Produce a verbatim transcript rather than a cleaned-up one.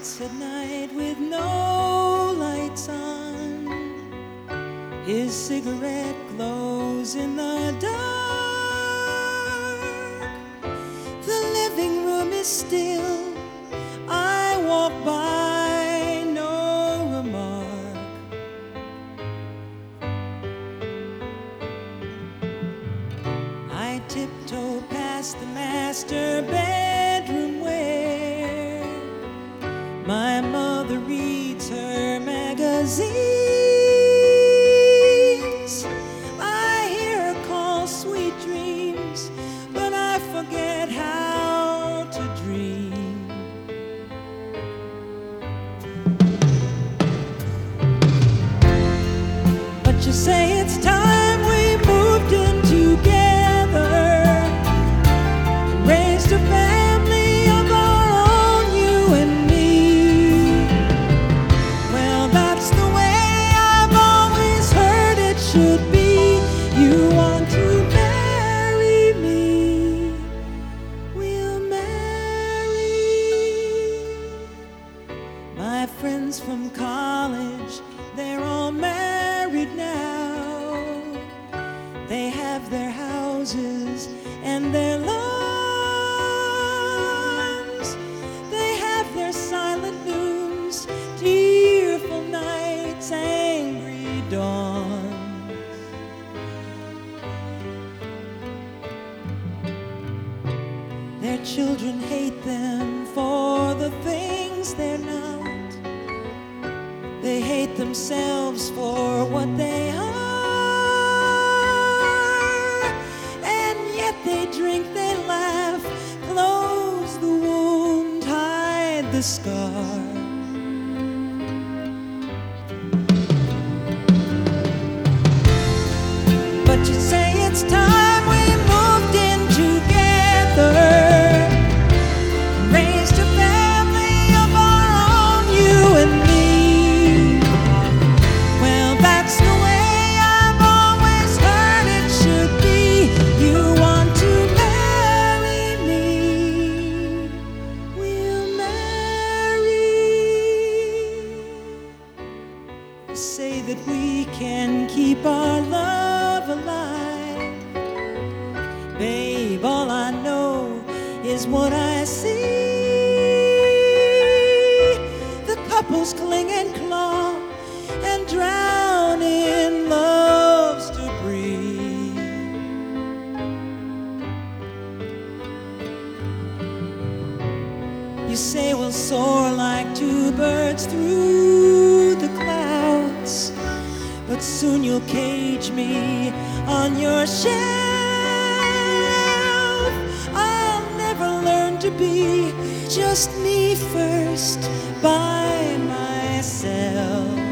sits at night with no lights on. His cigarette glows in the dark. The living room is still. I walk by, no remark. I tiptoe past the master bedroom where my mother reads her magazines. I hear her call sweet dreams, but I forget how to dream. But you say it's time we moved in together, raised a family of our own, you and me. Well, that's the way I've always heard it should be. You want to marry me, we'll marry. My friends from college, they're all married now. They have their houses and their lawns. They have their silent noons, tearful nights, angry dawns. Their children hate them for the things they're not. They hate themselves for what they are. And yet they drink, they laugh, close the wound, hide the scar. But you say it's time we moved in together, raised a family of our own, you and me. Well, that's the way I've always heard it should be. You want to marry me, we'll marry. You say that we can keep our love alive. Babe, all I know is what I see. The couples cling and claw and drown in love's debris. You say we'll soar like two birds through the clouds, but soon you'll cage me on your shelf. I'll never learn to be just me first by myself.